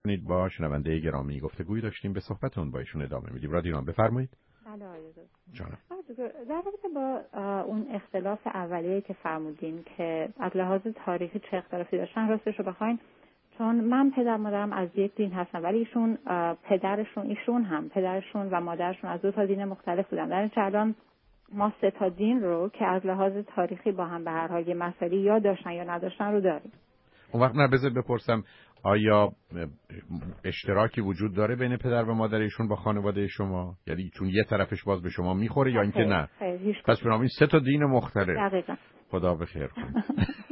بکنید. با شنونده گرامی گفتگویی داشتیم، به صحبتون با ایشون ادامه میدیم. رادیو بفرمایید. بله آقای دکتر. جانم. در رابطه با اون اختلاف اولیه‌ای که فرمودین که از لحاظ تاریخی چه اختلافی داشتن، راستش رو بخواین چون من پدر مادرم از یک دین هستن، ولی ایشون پدرشون و مادرشون از دو تا دین مختلف بودن. در این الان ما سه تا دین رو که از لحاظ تاریخی با هم به هر حال یه مسئله یا داشتن یا نداشتن رو داریم. اون وقت بذار بپرسم آیا اشتراکی وجود داره بین پدر و مادر ایشون با خانواده شما؟ یعنی چون یه طرفش باز به شما میخوره یا اینکه نه؟ پس بنابراین سه تا دین مختلف. دقیقاً. خدا بخیر کنه.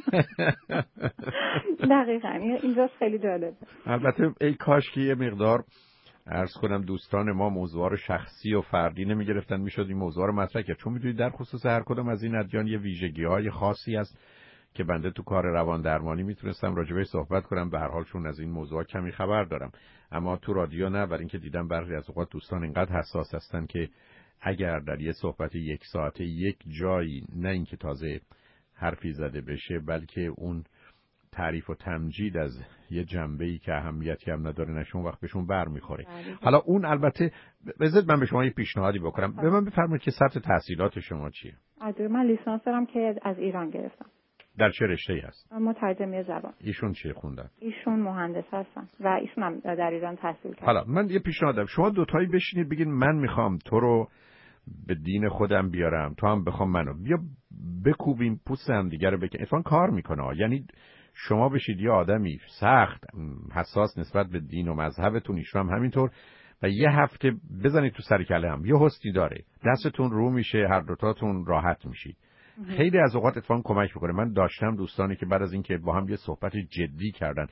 دقیقاً اینجاش خیلی جالب. البته ای کاش که یه مقدار عرض کنم دوستان ما موضوع رو شخصی و فردی نمیگرفتن، میشد این موضوع رو مطرح کرد، چون میدونید در خصوص هر کدوم از این ادیان یه ویژگی‌های خاصی هست که بنده تو کار روان درمانی میتونستم راجبش صحبت کنم، به هر حال چون از این موضوع کمی خبر دارم، اما تو رادیو نه، برای اینکه دیدم برخی از اوقات دوستان اینقدر حساس هستن که اگر در یه صحبت یک ساعته یک جایی نه اینکه تازه حرفی زده بشه، بلکه اون تعریف و تمجید از یه جنبه‌ای که اهمیتی هم نداره نشون وقت بهشون برمیخوره. حالا اون البته بذارید من به شما یه پیشنهادی بکنم. به من بفرمایید که سطح تحصیلات شما چیه؟ من لیسانس دارم که از ایران گرفتم. در چه رشته‌ای هست؟ مترجمی زبان. ایشون چی خوندن؟ ایشون مهندس هستن و ایشون هم در ایران تحصیل کردن. حالا من یه پیشنهاد دارم، شما دوتایی بشینید بگین من میخوام تو رو به دین خودم بیارم، تو هم بخوام منو بیا بکوبیم پوست هم دیگه رو بکنیم. اتفاقا کار میکنه. یعنی شما بشید یه آدمی سخت حساس نسبت به دین و مذهبتون، ایشون هم همینطور، و یه هفته بزنید تو سر کله هم، یه حسنی داره، دستتون رو میشه، هر دوتاتون راحت میشید. خیلی از اوقات اتفاقا کمک میکنه. من داشتم دوستانی که بعد از اینکه با هم یه صحبت جدی کردن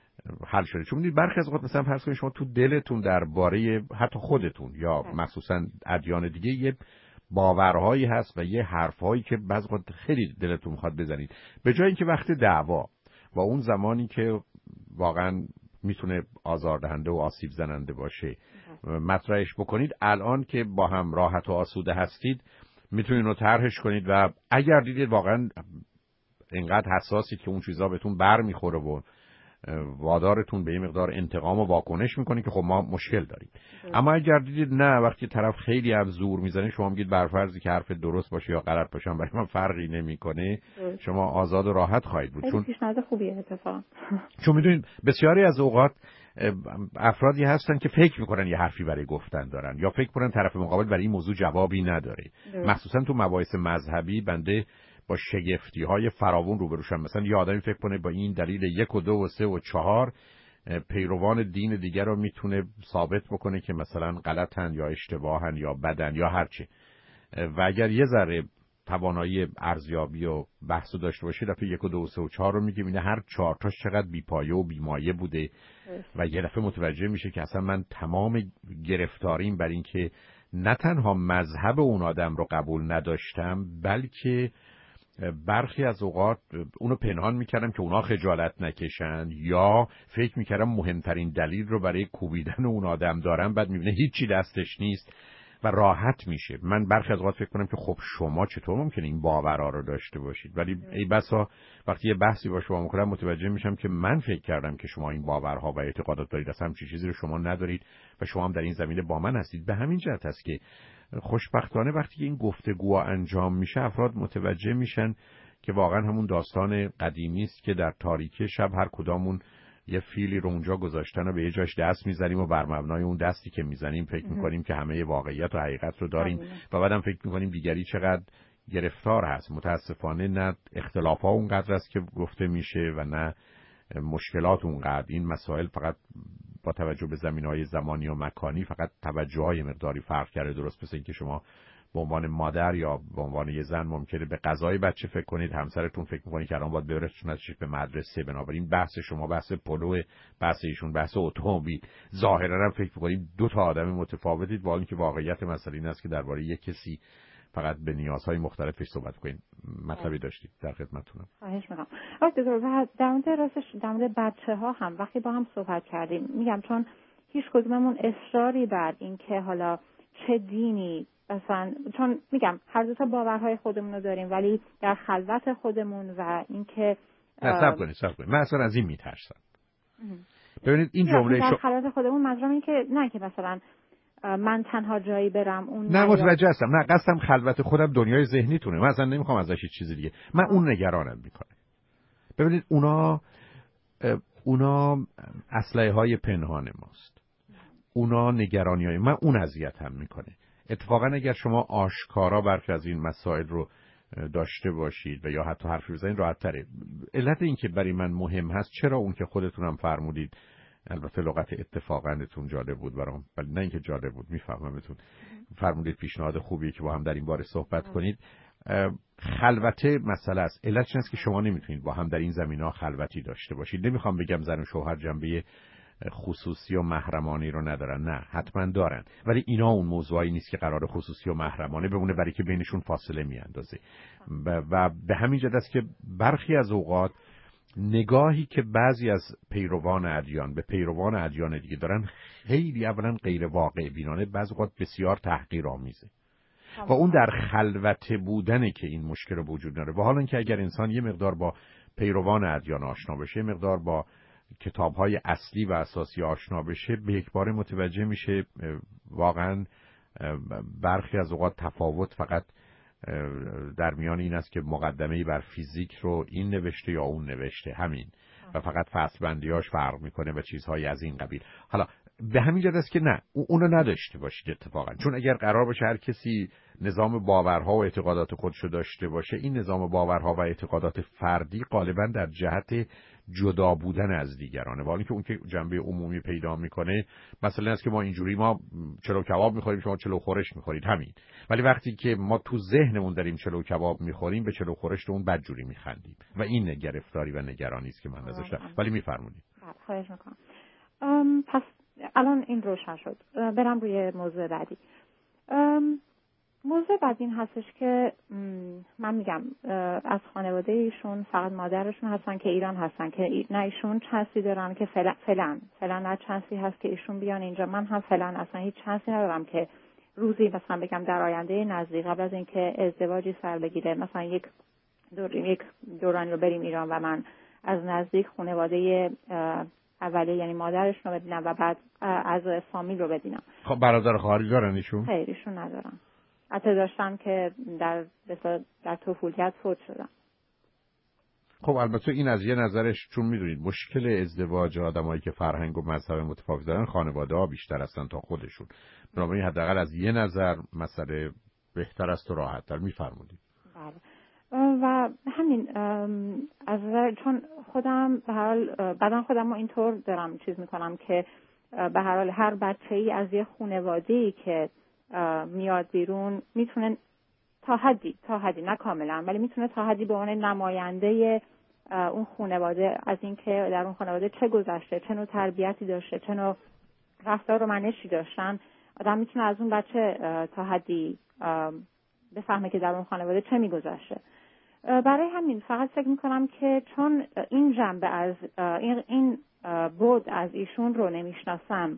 حل شده. چون میدونید برخی از اوقات مثلا فرض کنید شما تو دلتون درباره حتی خودتون یا مخصوصا ادیان دیگه یه باورهایی هست و یه حرفهایی که بعضی وقت خیلی دلتون میخواد بزنید، به جای اینکه وقت دعوا و اون زمانی که واقعا میتونه آزاردهنده و آسیب زننده باشه مطرحش بکنید، الان که با هم راحت و آسوده هستید میتونید رو طرحش کنید و اگر دیدید واقعا اینقدر حساسید که اون چیزا بهتون بر میخوره و وادارتون به این مقدار انتقام و واکنش میکنه که خب ما مشکل داریم. اما اگر دیدید نه، وقتی طرف خیلی از زور میزنه، شما میگید بر فرضی که حرف درست باشه یا غلط باشه برای من فرقی نمیکنه، شما آزاد و راحت خواهید بود. چون پیشنهاد خوبیه اتفاقا. چون میدونید بسیاری از اوقات افرادی هستن که فکر میکنن یه حرفی برای گفتن دارن یا فکر کنن طرف مقابل برای این موضوع جوابی نداره. مخصوصا تو مباحث مذهبی بنده با شگفتی‌های فراوون روبروشم. مثلا یه آدمی فکر کنه با این دلیل 1 و 2 و 3 و 4 پیروان دین دیگر رو میتونه ثابت بکنه که مثلا غلطن یا اشتباهن یا بدن یا هرچی، و اگر یه ذره توانایی ارزیابی و بحثو داشته باشه دفعه 1 و 2 و 3 و 4 رو میگه اینه هر 4 تاش چقدر بیپایه و بیمایه بوده و یه دفعه متوجه میشه که اصلا من تمام گرفتاریم بر این که نه تنها مذهب اون آدم رو قبول نداشتم، بلکه برخی از اوقات اونو پنهان میکردم که اونا خجالت نکشن، یا فکر میکردم مهمترین دلیل رو برای کوبیدن اون آدم دارم، بعد میبینه هیچی دستش نیست و راحت میشه. من برخی از اوقات فکر کنم که خب شما چطور ممکنه این باورا رو داشته باشید، ولی ای بسا وقتی یه بحثی با شما میکنم متوجه میشم که من فکر کردم که شما این باورها و اعتقادات دارید، اصلا همچین چیزی رو شما ندارید و شما هم در این زمینه با من هستید. به همین جهت است که خوشبختانه وقتی این گفتگو انجام میشه افراد متوجه میشن که واقعا همون داستان قدیمی است که در تاریکی شب هر کدامون یه فیلی رو اونجا گذاشتن و به یه جاش دست میزنیم و بر مبنای اون دستی که میزنیم فکر میکنیم که همه واقعیت و حقیقت رو داریم و بعدم فکر میکنیم دیگری چقدر گرفتار هست. متاسفانه نه اختلافات اونقدر است که گفته میشه و نه مشکلات اونقدر. این مسائل فقط با توجه به زمینه‌های زمانی و مکانی فقط توجه‌های مقداری فرق کرده. درست مثل اینکه شما به عنوان مادر یا به عنوان یه زن ممکنه به غذای بچه فکر کنید، همسرتون فکر می‌کنه که الان باید ببرتش به مدرسه، بنابراین بحث شما بحث پلو، بحث ایشون بحث اتومبیل. ظاهرا هم فکر می‌کنید دو تا آدم متفاوتید، با اینکه واقعیت مسئله این است که درباره یک کسی فقط به نیازهای مختلفش صحبت کنید. مطلبی داشتید؟ در خدمتتونم. خواهش می‌کنم. دکتر در مورد راستش در مورد بچه‌ها هم وقتی با هم صحبت کردیم، میگم چون هیچ کدوممون اصراری بر این که حالا چه دینی مثلا، چون میگم هر دو تا باورهای خودمون رو داریم ولی در خلوت خودمون و اینکه صبر کنید من اصلا از این میترسم. ببینید این جمله در خلوت خودمون منظورم این که نه که مثلا من تنها جایی برم اون نه متوجه هستم، نه قصدم خلوت خودم دنیای ذهنیتونه، من اصلا نمیخوام ازش هیچ چیز دیگه، من اون نگرانم میکنه. ببینید اونا اسلحه های پنهان ماست، اونا نگرانی های من، اون اذیت هم میکنه. اتفاقا اگر شما آشکارا برخی از این مسائل رو داشته باشید و یا حتی حرفی بزنید راحت تره. علت این که برای من مهم هست، چرا اون که خودتونم فرمودید، البته لغت اتفاقاًتون جالب بود برام، ولی نه اینکه جالب بود، میفهممتون، فرمودید پیشنهاد خوبیه که با هم در این باره صحبت کنید. خلوته مسئله است. علتش است که شما نمیتونید با هم در این زمینه‌ها خلوتی داشته باشید. نمیخوام بگم زن و شوهر جنبه خصوصی و محرمانه رو ندارن، نه حتما دارن، ولی اینا اون موضوعی نیست که قرار خصوصی و محرمانه بمونه، برای که بینشون فاصله میاندازه. و به همین جهت است که برخی از اوقات نگاهی که بعضی از پیروان ادیان به پیروان ادیان دیگه دارن خیلی اولا غیر واقع بینانه، بعضی اوقات بسیار تحقیرآمیزه و اون در خلوت بودنه که این مشکل وجود داره. و حالا اینکه اگر انسان یه مقدار با پیروان ادیان آشنا بشه، یه مقدار با کتاب‌های اصلی و اساسی آشنا بشه، به یک باره متوجه میشه واقعا برخی از اوقات تفاوت فقط در میان این است که مقدمه‌ای بر فیزیک رو این نوشته یا اون نوشته، همین، و فقط فصل‌بندی‌هاش فرق میکنه و چیزهای از این قبیل. حالا به همین جهت است که نه، اونو نداشته باشید اتفاقا، چون اگر قرار باشه هر کسی نظام باورها و اعتقادات خودشو داشته باشه، این نظام باورها و اعتقادات فردی غالبا در جهت جدا بودن از دیگرانه، ولی که اون که جنبه عمومی پیدا میکنه مثلا است که ما اینجوری ما چلو کباب میخوریم، شما چلو خورش میخورید، همین. ولی وقتی که ما تو ذهنمون داریم چلو کباب میخوریم، به چلو خورش اون بدجوری میخندیم و این گرفتاری و نگرانی است که من ازش دارم. ولی میفرمایید. خواهش میکنم. پس الان این روشن شد. برم روی موضوع بعدی. موضوع بعد این هستش که من میگم از خانواده ایشون فقط مادرشون هستن که ایران هستن، که نه ایشون چانسی دارن که فعلا نه چانسی هست که ایشون بیان اینجا. من هم فعلا اصلا هیچ چانسی ندارم که روزی مثلا بگم در آینده نزدیک قبل از اینکه ازدواجی سر بگیره مثلا یک دورانی رو بریم ایران و من از نزدیک خانواده اولیه یعنی مادرش رو ببینم و بعد اعضای فامیل رو ببینم. خب برادر خواهری دارن ایشون؟ خیر ایشون ندارن. حتی داشتن که در طفولیت فوت شدن. خب البته این از یه نظرش، چون میدونید مشکل ازدواج آدمایی که فرهنگ و مذهب متفاوت دارن خانواده ها بیشتر هستن تا خودشون، بنابراین حداقل از یه نظر مسئله بهتر است و راحت تر. میفرمودید. بله. و همین از چون خودم به هر حال بعدن خودم رو اینطور دارم چیز میکنم که به هر حال هر بچه‌ای از یه خانواده‌ای که میاد بیرون میتونه تا حدی نه کاملا ولی میتونه تا حدی به عنوان نماینده اون خانواده از اینکه در اون خانواده چه گذشته، چه نوع تربیتی داشته، چه نوع رفتار و منشی داشتن، آدم میتونه از اون بچه تا حدی بفهمه که در اون خانواده چه میگذشته. برای همین فقط فکر میکنم که چون این جنبه از این بود از ایشون رو نمیشناسم،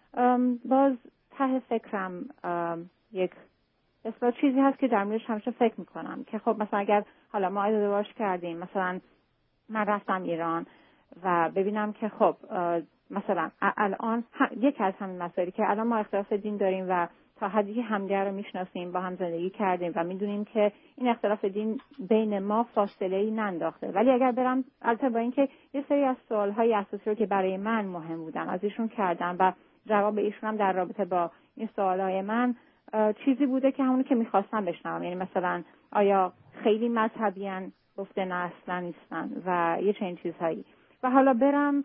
باز ته فکرم یک اصلا چیزی هست که در موردش همیشه فکر میکنم که خب مثلا اگر حالا ما ازدواج کردیم، مثلا من رفتم ایران و ببینم که خب مثلا الان یکی از همین مسائلی که الان ما اختلاف دین داریم و تا حدی همدیگر رو میشناسیم، با هم زندگی کردیم و میدونیم که این اختلاف دین بین ما فاصله‌ای ننداخته، ولی اگر برم البته با اینکه یه سری از سوال‌های اساسی رو که برای من مهم بودن از ایشون کردم و جواب ایشون هم در رابطه با این سوال‌های من چیزی بوده که همونی که میخواستم بشنوم، یعنی مثلا آیا خیلی مذهبیان؟ گفته نه اصلا نیستن و یه چنین چیزهایی. و حالا برم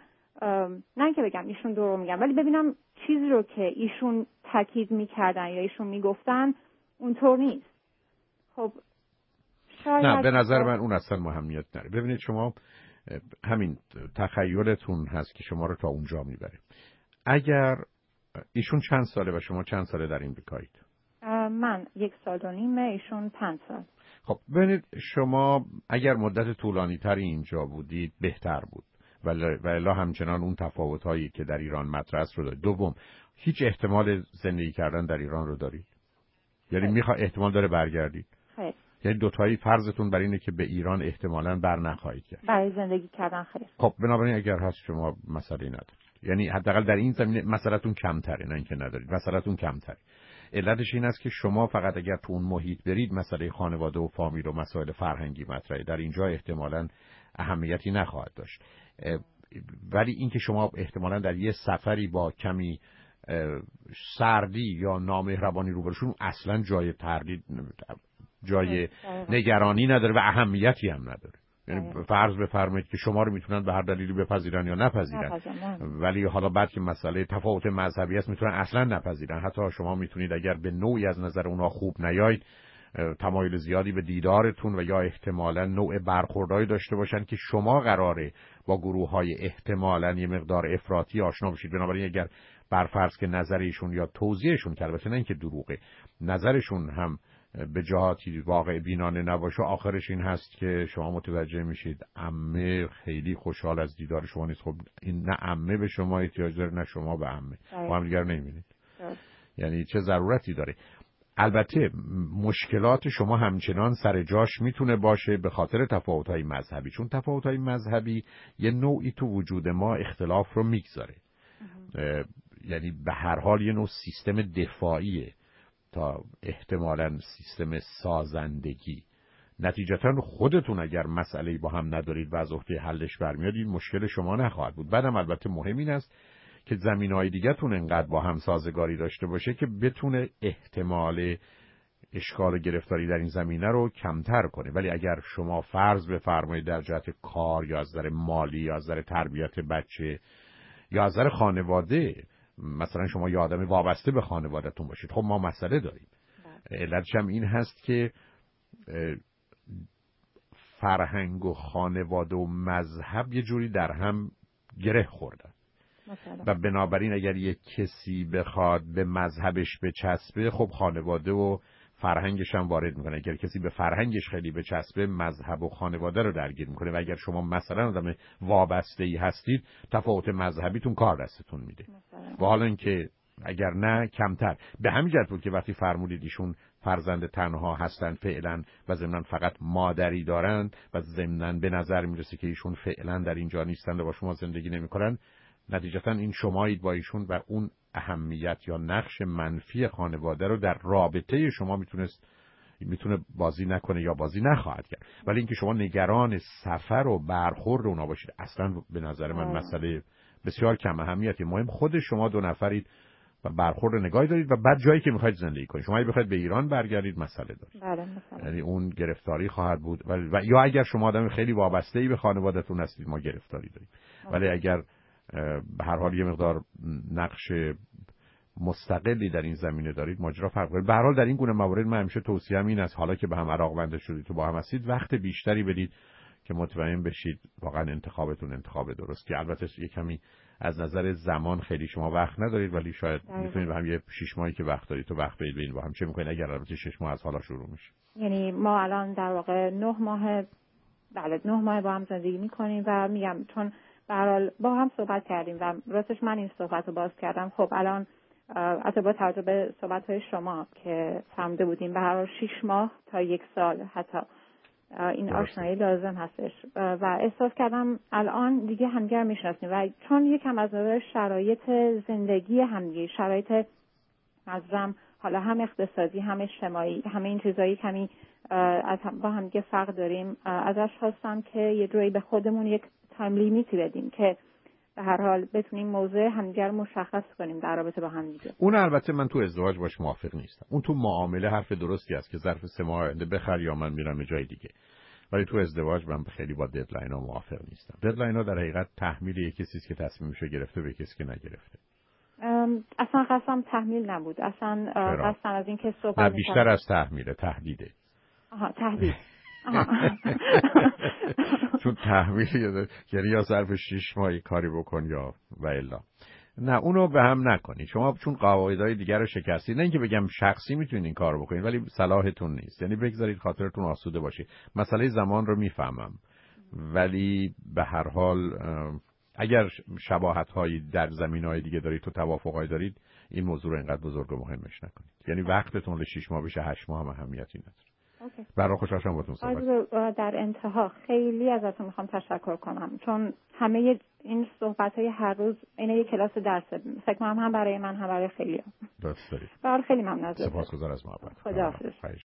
نه که بگم ایشون درو میگم، ولی ببینم چیزی رو که ایشون تاکید میکردن یا ایشون میگفتن اونطور نیست. خب شاید نه، به نظر من اون اصلا مهمیت نداره. ببینید شما همین تخیلتون هست که شما رو تا اونجا میبره. اگر ایشون چند ساله و شما چند ساله در این بکایید؟ من 1.5 سال، ایشون 5 سال. خب ببینید شما اگر مدت طولانی تری اینجا بودید بهتر بود، ولی همچنان اون تفاوت‌هایی که در ایران مطرح است رو دارید. دوم، هیچ احتمال زندگی کردن در ایران رو دارید؟ یعنی احتمال داره برگردید؟ خیر. یعنی دوتایی فرضتون بر اینه که به ایران احتمالاً بر نخواهید گشت؟ برای زندگی کردن خیر. خب بنابراین اگر هست شما مسئله ندارید. یعنی حداقل در این زمینه مسئله‌تون کمتره، نه اینکه ندارید، مسئله‌تون کمتره. علتش این است که شما فقط اگر تو اون محیط برید مسئله خانواده و فامیل و مسائل فرهنگی مطرحه، در اینجا احتمالاً اهمیتی نخواهد داشت. ولی اینکه شما احتمالاً در یه سفری با کمی سردی یا نامهربانی روبروشون اصلا جای تردید، جای نگرانی نداره و اهمیتی هم نداره. یعنی فرض بفرمایید که شما رو میتونن به هر دلیلی بپذیرن یا نپذیرن، ولی حالا بعد که مسئله تفاوت مذهبی است میتونن اصلا نپذیرن. حتی شما میتونید اگر به نوعی از نظر اونا خوب نیاید تمایل زیادی به دیدارتون و یا احتمالاً نوع برخوردایی داشته باشن که شما قراره با گروه‌های احتمالاً یه مقدار افراطی آشنا بشید. بنابراین اگر برفرض که نظرشون یا توضیحشون که البته نه اینکه دروغه، نظرشون هم به جهاتی واقع بینانه نباشه، آخرش این هست که شما متوجه میشید عمه خیلی خوشحال از دیدار شما نیست. خب این نه عمه به شما احتیاج داره نه شما به عمه، با هم دیگر نمیبینید. یعنی چه ضرورتی داره؟ البته مشکلات شما همچنان سر جاش میتونه باشه به خاطر تفاوت‌های مذهبی، چون تفاوت‌های مذهبی یه نوعی تو وجود ما اختلاف رو میگذاره. یعنی به هر حال یه نوع سیستم دفاعیه تا احتمالاً سیستم سازندگی. نتیجتاً خودتون اگر مسئله‌ای با هم ندارید و از عهده حلش برمیاد، این مشکل شما نخواهد بود. بعدم البته مهم این است که زمینه‌های دیگه‌تون انقدر با هم سازگاری داشته باشه که بتونه احتمال اشکال و گرفتاری در این زمینه رو کمتر کنه. ولی اگر شما فرض بفرمایید در جهت کار یا از نظر مالی یا از نظر تربیت بچه یا از نظر خانواده، مثلا شما یه آدم وابسته به خانواده‌تون باشید، خب ما مسئله داریم. علتش هم این هست که فرهنگ و خانواده و مذهب یه جوری در هم گره خوردن و بنابراین اگر یک کسی بخواد به مذهبش بچسبه، خب خانواده و فرهنگش هم وارد میکنه. اگر کسی به فرهنگش خیلی بچسبه، مذهب و خانواده رو درگیر میکنه. و اگر شما مثلا آدم وابسته‌ای هستید، تفاوت مذهبیتون کار دستتون میده. و حالا اینکه اگر نه کمتر. به همین جهت بود که وقتی فرمودید ایشون فرزند تنها هستن فعلا و ضمناً فقط مادری دارن و ضمناً به نظر میرسه که ایشون فعلا در اینجا نیستن و با شما زندگی نمیکنن، نتیجتاً این شمایید با ایشون و اون اهمیت یا نقش منفی خانواده رو در رابطه شما میتونه بازی نکنه یا بازی نخواهد کرد. ولی اینکه شما نگران سفر و برخورد اونا باشید، اصلا به نظر من مسئله بسیار کم اهمیتی. مهم خود شما دو نفرید و برخورد نگاهی دارید و بعد جایی که میخواید زندگی کنید. شما اگه بخواید به ایران برگردید مسئله دارید. بله مثلا. یعنی اون گرفتاری خواهد بود و یا اگر شما آدم خیلی وابسته‌ای به خانواده‌تون هستید، ما گرفتاری داریم. ولی اگر به هر حال یه مقدار نقش مستقلی در این زمینه دارید، ماجرا فرق داره. به هر حال در این گونه موارد من همیشه توصیه‌ام این است حالا که به هم علاقه‌مند شدید و با هم هستید، وقت بیشتری بدید که مطمئن بشید واقعا انتخابتون انتخاب درست. که البته یه کمی از نظر زمان خیلی شما وقت ندارید، ولی شاید میتونید به هم یه 6 ماهی که وقت دارید تو وقت بدید با هم چه می‌کنید اگر البته 6 ماه از حالا شروع میشه. یعنی ما الان در واقع 9 ماه با هم زندگی می‌کنیم و میگم چون به هر حال با هم صحبت کردیم و راستش من این صحبت رو باز کردم. خب الان البته با توجه به صحبت‌های شما که فهمیده بودیم به هر حال 6 ماه تا 1 سال حتی این آشنایی لازم هستش و احساس کردم الان دیگه همدیگر میشناسیم و چون یکم از نظر شرایط زندگی همدیگه، شرایط منظورم حالا هم اقتصادی هم اجتماعی، همه این چیزایی کمی با همدیگه فرق داریم، ازش خواستم که یه جوری به خودمون یک تایم لیمیتی بدیم که به هر حال بتونیم موضوع همدیگر رو مشخص کنیم در رابطه با همدیگه. اون البته من تو ازدواج باش موافق نیستم. اون تو معامله حرف درستی است که ظرف 3 ماه آینده بخر یا من میرم به جای دیگه. ولی تو ازدواج من خیلی با ددلاین ها موافق نیستم. ددلاین ها در حقیقت تحمیل یک کسی است که تصمیمش رو گرفته به کسی که نگرفته. اصلا قصدم تحمیل نبود. اصلا قصدم از این که صحبت بیشتر از تحمیله، تهدیده. تهدید. چون تحمیل یعنی یا ظرف 6 ماه کاری بکن یا و الا. نه اونو به هم نکنید. شما چون قواعدهای دیگر رو شکستید، نه اینکه بگم شخصی میتونید این کارو بکنید ولی صلاحتون نیست. یعنی بگذارید خاطرتون آسوده باشه. مسئله زمان رو میفهمم ولی به هر حال اگر شباهت‌هایی در زمینه‌های دیگه دارید تو توافق‌هایی دارید، این موضوع رو اینقدر بزرگ و مهمش نکنید. یعنی وقتتون ل 6 ماه بشه 8 ماه هم اهمیتی نداره. برای خوشحال شدم باهاتون صحبت. در انتها خیلی ازتون میخوام تشکر کنم، چون همه این صحبت‌های هر روز اینه یک کلاس درسه، فکر کنم هم برای من هم برای خیلی‌ها. درست دارید. برای خیلی ممنون. سپاسگزار از محبت. خداحافظ.